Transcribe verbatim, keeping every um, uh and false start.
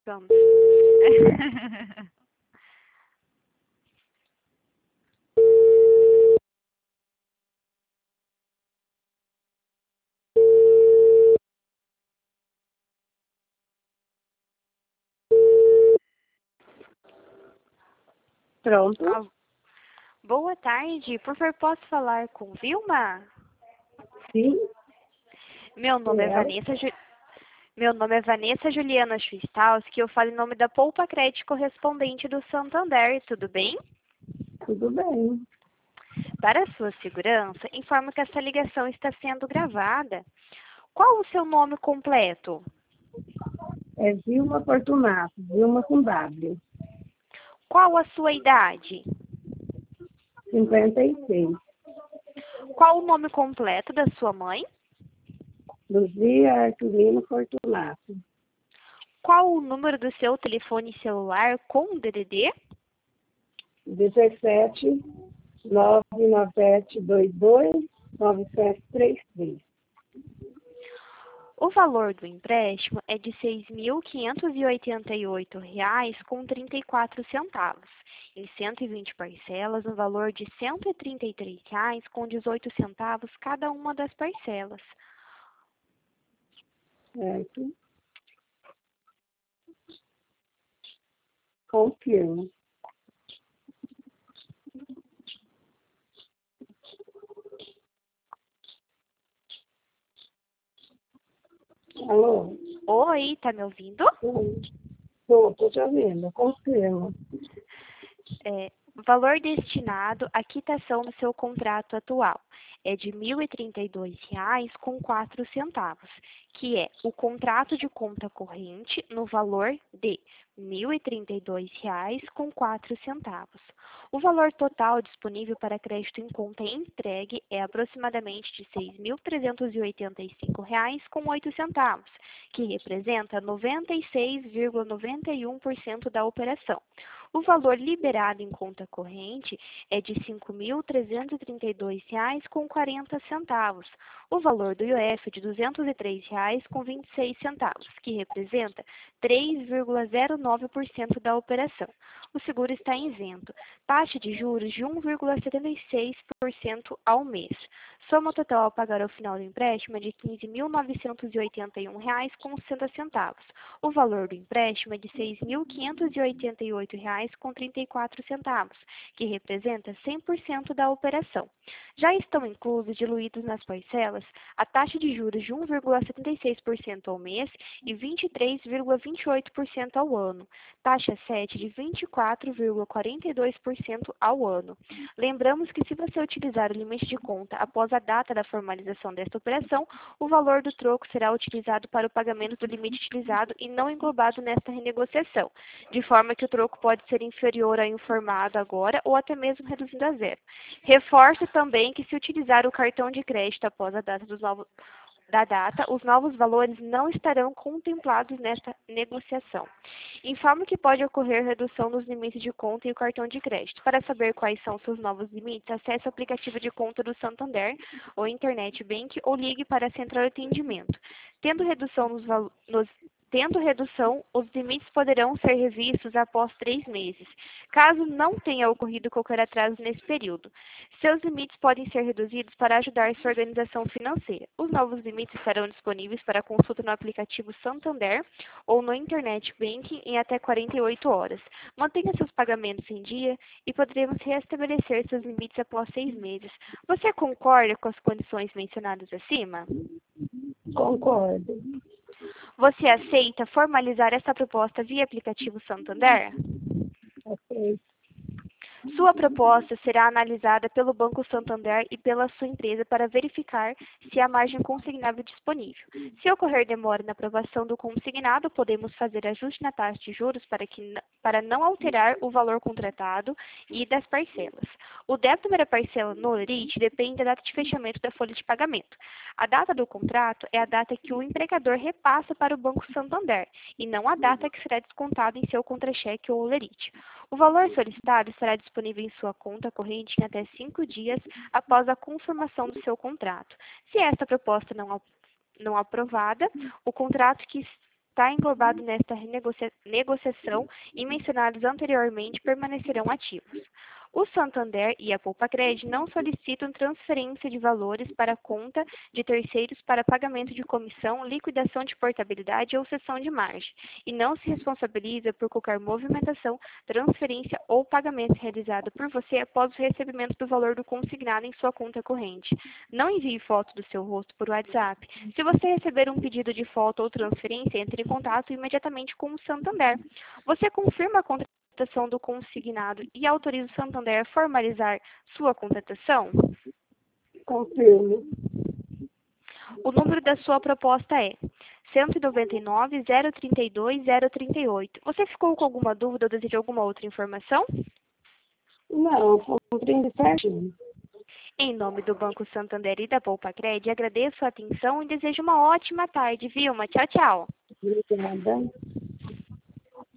Pronto. Pronto? Ah, boa tarde, por favor, posso falar com Vilma? Sim, Meu nome é ela. Vanessa Ju... Meu nome é Vanessa Juliana Schwistalski, eu falo em nome da Poupa Crédito Correspondente do Santander, tudo bem? Tudo bem. Para sua segurança, informo que essa ligação está sendo gravada. Qual o seu nome completo? É Vilma Fortunato, Vilma com W. Qual a sua idade? cinquenta e seis. Qual o nome completo da sua mãe? Luzia Arturino Fortunato. Qual o número do seu telefone celular com D D D? dezessete, nove nove sete dois dois, nove sete três três. O valor do empréstimo é de seis mil quinhentos e oitenta e oito reais com trinta e quatro centavos, em cento e vinte parcelas, no valor de cento e trinta e três reais com dezoito centavos cada uma das parcelas. Certo? Confirmo. Alô? Oi, tá me ouvindo? Estou, estou te ouvindo. Confirmo. É, o valor destinado à quitação do seu contrato atual é de mil e trinta e dois reais com quatro centavos, que é o contrato de conta corrente no valor de mil e trinta e dois reais com quatro centavos. O valor total disponível para crédito em conta entregue é aproximadamente de seis mil trezentos e oitenta e cinco reais com oito centavos, que representa noventa e seis vírgula noventa e um por cento da operação. O valor liberado em conta corrente é de cinco mil trezentos e trinta e dois reais com quarenta centavos. O valor do I O F é de duzentos e três reais com vinte e seis centavos, que representa três vírgula zero nove por cento da operação. O seguro está isento. Taxa de juros de um vírgula setenta e seis por cento ao mês. Soma total a pagar ao final do empréstimo é de quinze mil novecentos e oitenta e um reais com sessenta centavos. O valor do empréstimo é de seis mil quinhentos e oitenta e oito reais com trinta e quatro centavos, que representa cem por cento da operação. Já estão inclusos diluídos nas parcelas a taxa de juros de um vírgula setenta e seis por cento ao mês e vinte e três vírgula vinte e oito por cento ao ano. Taxa sete de vinte e quatro vírgula quarenta e dois por cento ao ano. Lembramos que se você utilizar o limite de conta após a data da formalização desta operação, o valor do troco será utilizado para o pagamento do limite utilizado e não englobado nesta renegociação, de forma que o troco pode ser inferior ao informado agora ou até mesmo reduzido a zero. Reforço também que se utilizar o cartão de crédito após a data dos novos da data, os novos valores não estarão contemplados nesta negociação. Informo que pode ocorrer redução nos limites de conta e o cartão de crédito. Para saber quais são seus novos limites, acesse o aplicativo de conta do Santander, ou Internet Bank, ou ligue para a central de atendimento. Tendo redução nos, nos Tendo redução, os limites poderão ser revistos após três meses, caso não tenha ocorrido qualquer atraso nesse período. Seus limites podem ser reduzidos para ajudar sua organização financeira. Os novos limites estarão disponíveis para consulta no aplicativo Santander ou no Internet Banking em até quarenta e oito horas. Mantenha seus pagamentos em dia e poderemos restabelecer seus limites após seis meses. Você concorda com as condições mencionadas acima? Concordo. Você aceita formalizar essa proposta via aplicativo Santander? Ok. Sua proposta será analisada pelo Banco Santander e pela sua empresa para verificar se há margem consignável disponível. Se ocorrer demora na aprovação do consignado, podemos fazer ajuste na taxa de juros para, que, para não alterar o valor contratado e das parcelas. O débito da primeira parcela no Lerite depende da data de fechamento da folha de pagamento. A data do contrato é a data que o empregador repassa para o Banco Santander e não a data que será descontada em seu contra-cheque ou Lerite. O valor solicitado estará disponível em sua conta corrente em até cinco dias após a confirmação do seu contrato. Se esta proposta não, não aprovada, o contrato que está englobado nesta renegocia- negociação e mencionados anteriormente permanecerão ativos. O Santander e a Poupa-Cred não solicitam transferência de valores para a conta de terceiros para pagamento de comissão, liquidação de portabilidade ou cessão de margem, e não se responsabiliza por qualquer movimentação, transferência ou pagamento realizado por você após o recebimento do valor do consignado em sua conta corrente. Não envie foto do seu rosto por WhatsApp. Se você receber um pedido de foto ou transferência, entre em contato imediatamente com o Santander. Você confirma a contratação do consignado e autoriza o Santander a formalizar sua contratação? Confirmo. O número da sua proposta é cento e noventa e nove, zero trinta e dois, zero trinta e oito. Você ficou com alguma dúvida ou deseja alguma outra informação? Não, compreendo certinho. Em nome do Banco Santander e da Poupa-Cred, agradeço a atenção e desejo uma ótima tarde, Vilma. Tchau, tchau. Obrigada.